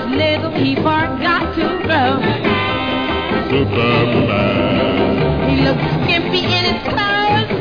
was little, he forgot to grow. Superman. He looked skimpy in his clothes.